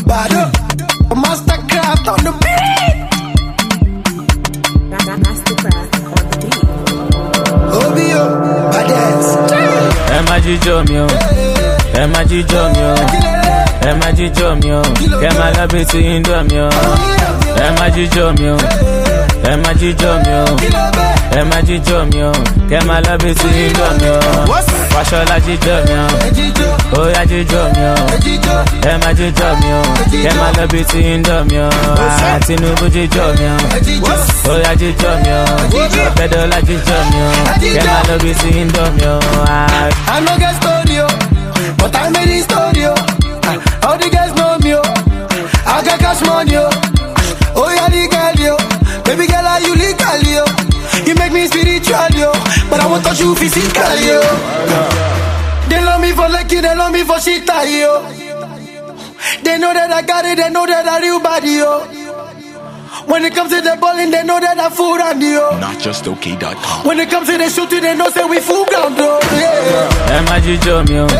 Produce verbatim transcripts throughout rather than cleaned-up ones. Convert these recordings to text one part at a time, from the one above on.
Bado, Mastercraft on the beat. Mastercraft on the beat. Obio, badass. Ẹ má jíjó mi o, ẹ má jíjó mi o, ẹ má jíjó mi o, kẹ́ má lọ bí ti Indo mi o. Ẹ má jíjó mi o, ẹ má jíjó mi o, ẹ má jíjó mi o, kẹ́ má lọ bí ti Indo mi o. Fàṣọlá jíjó mi o, óyá jíjó mi o, ẹ má jíjó mi o, kẹ́ má lọ bí ti Indo mi o. Tinubu jíjó mi o, óyá jíjó mi o, Bẹ́dọ́lá jíjó mi o, kẹ́ má lọ bí ti Indo mi o. I no get studio, but I made it studio. All the guys know me, oh. I got cash money, oh. Oh, yeah, legal, yo. Baby girl, are you legal, yo? You make me spiritual, yo. But I won't touch you physically, yo. They love me for lucky, they love me for shit, yo. They know that I got it, they know that I real body, yo. When it comes to the bowling, they know that I fool on you. Not just okay dot com. When it comes to the shooting, they know say we fool ground, though. Yeah. Ẹ má jíjó mi o,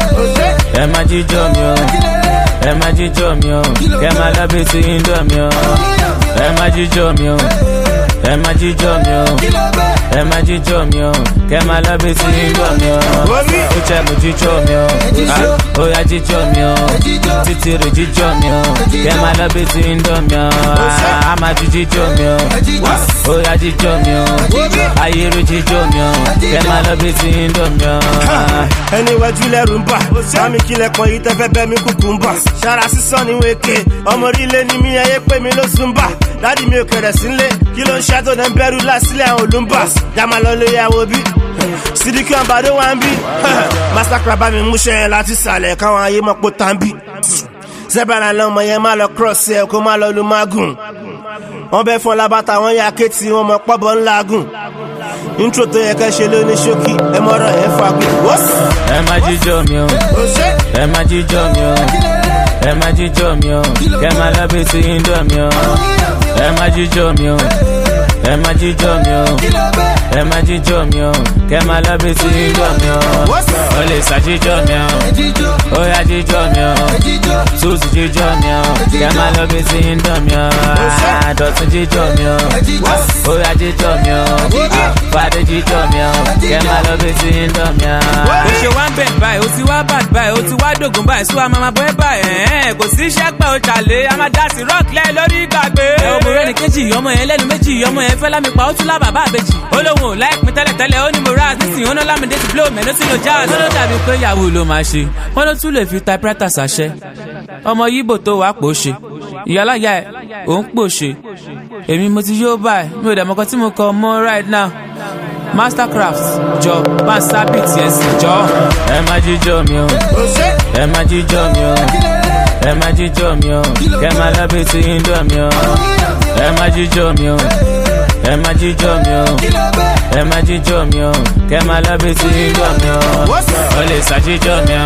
ẹ má jíjó mi o, ẹ má jíjó mi o, kẹ́ má lọ bí ti Indo mi o. Ẹ má jíjó mi o, ẹ má jíjó mi o, ẹ má jíjó mi o, kẹ́ má lọ bí ti Indo mi o. Uche mo jíjó mi o, óyá jíjó mi o, Títírì jíjó mi o, kẹ́ má lọ bí ti Indo mi o. Amadu jíjó mi o, óyá jíjó mi o, Ayérú jíjó mi o, kẹ́ má lọ bí ti Indo mi o. Ẹni wájú lẹ́rù ń bà, sámi kílẹ̀ kan yìí tẹ́fẹ́ bẹ́ mi kúkú ń bà. Ṣara sísọ ní wéke, ọmọ orílẹ̀ ni mi ẹyẹ pé mi ló sún bà. Dádì mi ò kẹ̀rẹ̀ sílé, kí ló ń ṣàtò náà ń bẹ̀rù lásìlẹ̀ àwọn olùmbà. Jàmá lọ lé yàwó bí, Sídìkì àbádó wá ń bí. Mastercraft bá mi múṣẹ́ yẹn láti sàlẹ̀ káwọn ayé mọ̀ pé tá ń bí. Zebra lọmọ yẹn má lọ cross ẹ kó má lọ lu mágùn. Wọ́n bẹ́ fún ọlábàtà wọn yà kéètì wọn mọ̀ pọ́bọ̀ ńlá gùn. Intro tó yẹ kẹ́ ṣe ló ní ṣókí ẹ mọ̀rọ̀ ẹ̀ fagùn. Ẹ má jíjó mi o, ẹ má jíjó mi o, ẹ má jíjó mi o, kẹ́ má lọ bí ti Indo mi o. Ẹ má jíjó mi o, ẹ má jíjó mi o, ẹ má jíjó mi o, kẹ́ má lọ bí ti Indo mi o. O lè sá jíjó mi o, óyá jíjó mi o, Suzy jíjó mi o, kẹ́ má lọ bí ti Indo mi o. Dọ̀tun jíjó mi o, óyá jíjó mi o, Fadé jíjó mi o, kẹ́ má lọ bí ti Indo mi o. Ó ṣe wá ń bẹ̀ báyìí, ó ti wá bad báyìí, ó ti wá dògùn báyìí, sún àmàmà bọ́ ẹ báyìí. Kò sí iṣẹ́ pẹ́ o ṣàlẹ̀, a máa dá sí rock lẹ́ lórí ìgbàgbé. Ẹ ò mú rẹ́ni kejì, ọmọ yẹn lẹ́nu méjì, ọmọ yẹn fẹ́ lámi pa, ó tún lá bàbá àbèjì. Ó lóun ò láìpín tẹ́lẹ̀tẹ́lẹ̀, ó ní mo ra nísìnyí, ó ná lámìdé ti blow mẹ́nu sínú jazz. Wọ́n ló dàbí pé yahoo ló máa ṣe, wọ́n ló tún lè fi typewriter ṣàṣẹ. Ọmọ Yíbò tó wàá pò ṣe, ìyálàyà ẹ̀ òun pò ṣe. Èmi mo ti yó báyìí, mi ò dẹ̀ mọ́kàn tí mo kọ mọ́ right now. Mastercraft jọ bá ń sábì tiẹ̀ sí jọ. Ẹ má jíjó mi o, ẹ má jíjó mi o, ẹ má jíjó mi o, kẹ́ má lọ bí ti Indo mi o. Ẹ má jíjó mi o, ẹ má jíjó mi o, ẹ má jíjó mi o, kẹ́ má lọ bí ti Indo mi o. O lè sá jíjó mi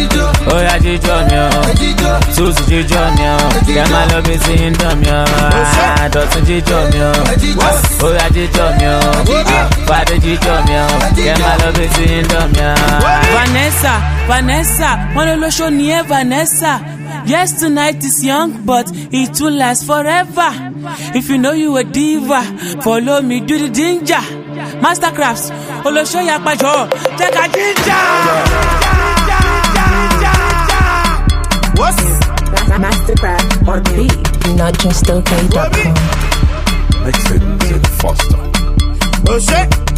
o, óyá jíjó mi o, Suzy jíjó mi o, kẹ́ má lọ bí ti Indo mi o. Dọ̀tun jíjó mi o, óyá jíjó mi o, Fadé jíjó mi o, kẹ́ má lọ bí ti Indo mi o. Vanessa, Vanessa, wọ́n ló lóṣó ní ẹ Vanessa. Yes, tonight is young, but it will last forever. If you know you a diva, follow me, do the ginger. Mastercraft, olóṣó yapajọ, take a ginger. Mastercraft on the beat. Not just okay dot com. Listen to Foster. Oh shit.